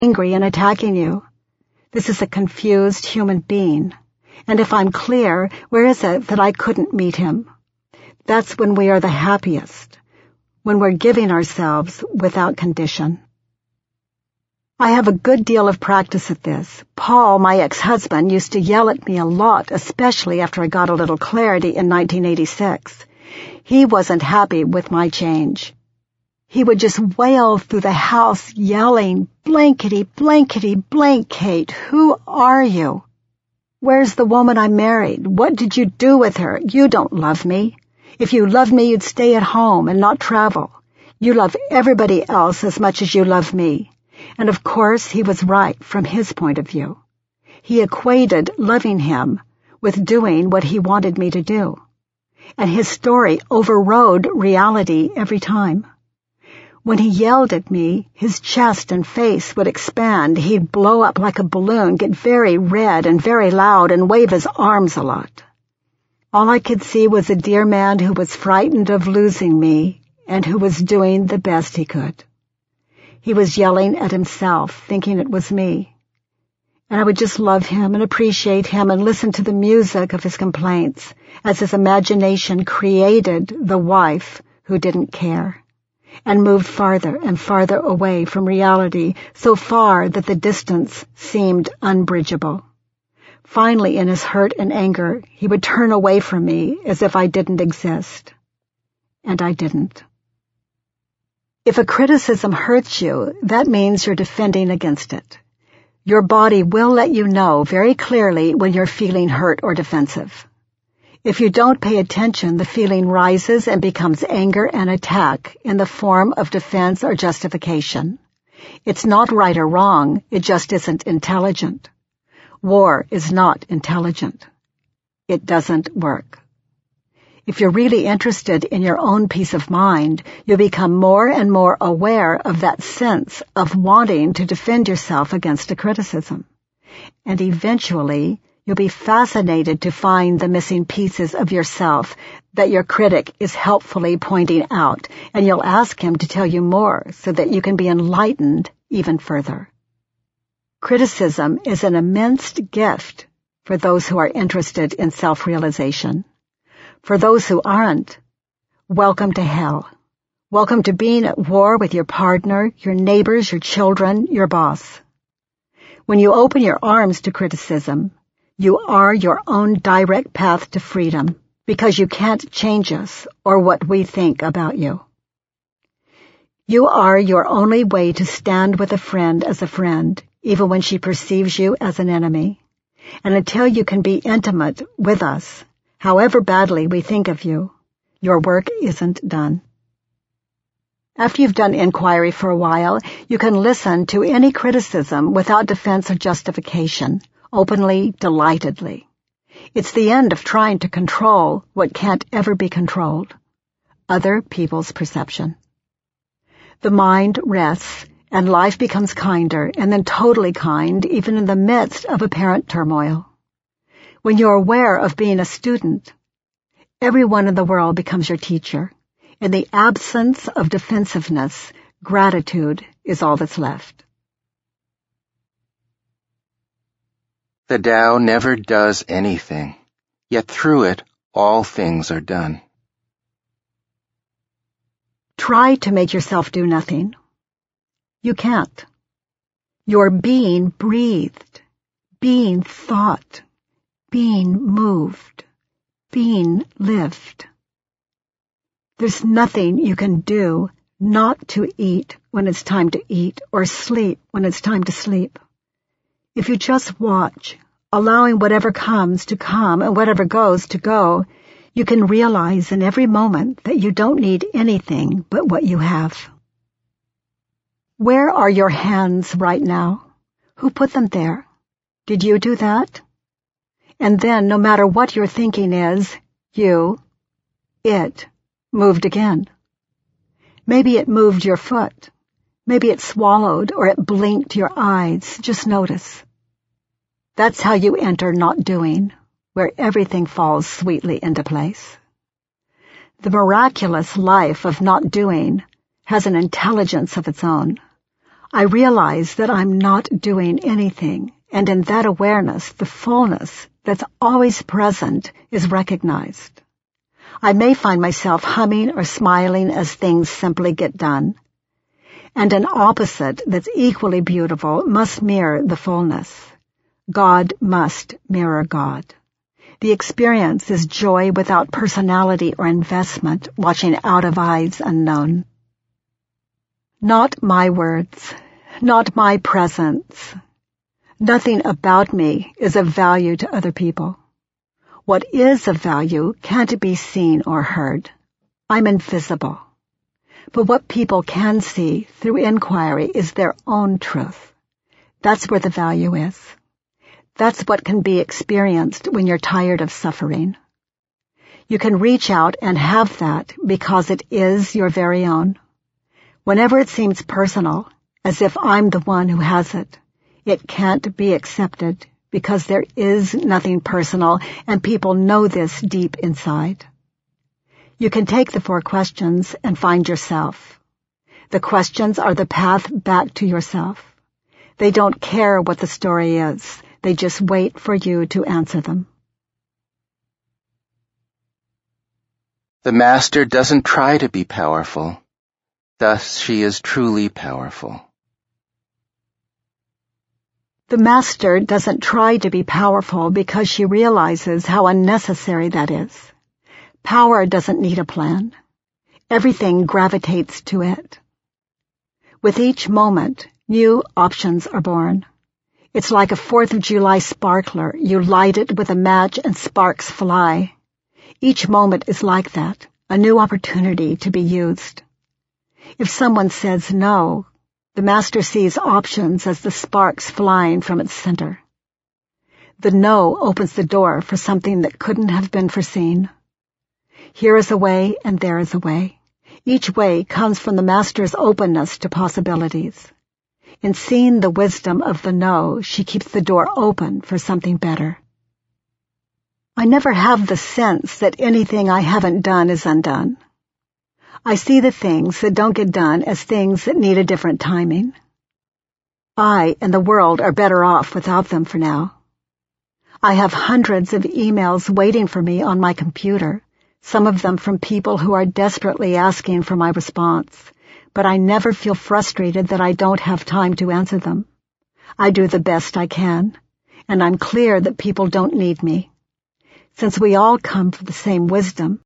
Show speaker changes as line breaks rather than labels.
angry and attacking you. This is a confused human being. And if I'm clear, where is it that I couldn't meet him? That's when we are the happiest, when we're giving ourselves without condition. I have a good deal of practice at this. Paul, my ex-husband, used to yell at me a lot, especially after I got a little clarity in 1986. He wasn't happy with my change. He would just wail through the house yelling, "Blankety, blankety, blank, Kate, who are you? Where's the woman I married? What did you do with her? You don't love me. If you loved me, you'd stay at home and not travel. You love everybody else as much as you love me." And of course, he was right from his point of view. He equated loving him with doing what he wanted me to do. And his story overrode reality every time. When he yelled at me, his chest and face would expand. He'd blow up like a balloon, get very red and very loud, and wave his arms a lot. All I could see was a dear man who was frightened of losing me and who was doing the best he could. He was yelling at himself, thinking it was me. And I would just love him and appreciate him and listen to the music of his complaints as his imagination created the wife who didn't care and moved farther and farther away from reality, so far that the distance seemed unbridgeable. Finally, in his hurt and anger, he would turn away from me as if I didn't exist. And I didn't. If a criticism hurts you, that means you're defending against it. Your body will let you know very clearly when you're feeling hurt or defensive. If you don't pay attention, the feeling rises and becomes anger and attack in the form of defense or justification. It's not right or wrong, it just isn't intelligent. War is not intelligent. It doesn't work. If you're really interested in your own peace of mind, you'll become more and more aware of that sense of wanting to defend yourself against a criticism. And eventually, you'll be fascinated to find the missing pieces of yourself that your critic is helpfully pointing out, and you'll ask him to tell you more so that you can be enlightened even further. Criticism is an immense gift for those who are interested in self-realization. For those who aren't, welcome to hell. Welcome to being at war with your partner, your neighbors, your children, your boss. When you open your arms to criticism, you are your own direct path to freedom, because you can't change us or what we think about you. You are your only way to stand with a friend as a friend, even when she perceives you as an enemy. And until you can be intimate with us, however badly we think of you, your work isn't done. After you've done inquiry for a while, you can listen to any criticism without defense or justification, openly, delightedly. It's the end of trying to control what can't ever be controlled, other people's perception. The mind rests, and life becomes kinder, and then totally kind, even in the midst of apparent turmoil. When you're aware of being a student, everyone in the world becomes your teacher. In the absence of defensiveness, gratitude is all that's left.
The Tao never does anything, yet through it all things are done.
Try to make yourself do nothing. You can't. Your being breathed, being thought, being moved, being lived. There's nothing you can do not to eat when it's time to eat or sleep when it's time to sleep. If you just watch, allowing whatever comes to come and whatever goes to go, you can realize in every moment that you don't need anything but what you have. Where are your hands right now? Who put them there? Did you do that? And then, no matter what your thinking is, it moved again. Maybe it moved your foot. Maybe it swallowed or it blinked your eyes. Just notice. That's how you enter not doing, where everything falls sweetly into place. The miraculous life of not doing has an intelligence of its own. I realize that I'm not doing anything, and in that awareness, the fullness that's always present is recognized. I may find myself humming or smiling as things simply get done. And an opposite that's equally beautiful must mirror the fullness. God must mirror God. The experience is joy without personality or investment, watching out of eyes unknown. Not my words, not my presence. Nothing about me is of value to other people. What is of value can't be seen or heard. I'm invisible. But what people can see through inquiry is their own truth. That's where the value is. That's what can be experienced when you're tired of suffering. You can reach out and have that because it is your very own. Whenever it seems personal, as if I'm the one who has it, it can't be accepted because there is nothing personal and people know this deep inside. You can take the 4 questions and find yourself. The questions are the path back to yourself. They don't care what the story is. They just wait for you to answer them.
The Master doesn't try to be powerful. Thus she is truly powerful.
The Master doesn't try to be powerful because she realizes how unnecessary that is. Power doesn't need a plan. Everything gravitates to it. With each moment, new options are born. It's like a 4th of July sparkler. You light it with a match and sparks fly. Each moment is like that, a new opportunity to be used. If someone says no, the Master sees options as the sparks flying from its center. The no opens the door for something that couldn't have been foreseen. Here is a way and there is a way. Each way comes from the Master's openness to possibilities. In seeing the wisdom of the no, she keeps the door open for something better. I never have the sense that anything I haven't done is undone. I see the things that don't get done as things that need a different timing. I and the world are better off without them for now. I have hundreds of emails waiting for me on my computer, some of them from people who are desperately asking for my response, but I never feel frustrated that I don't have time to answer them. I do the best I can, and I'm clear that people don't need me. Since we all come from the same wisdom,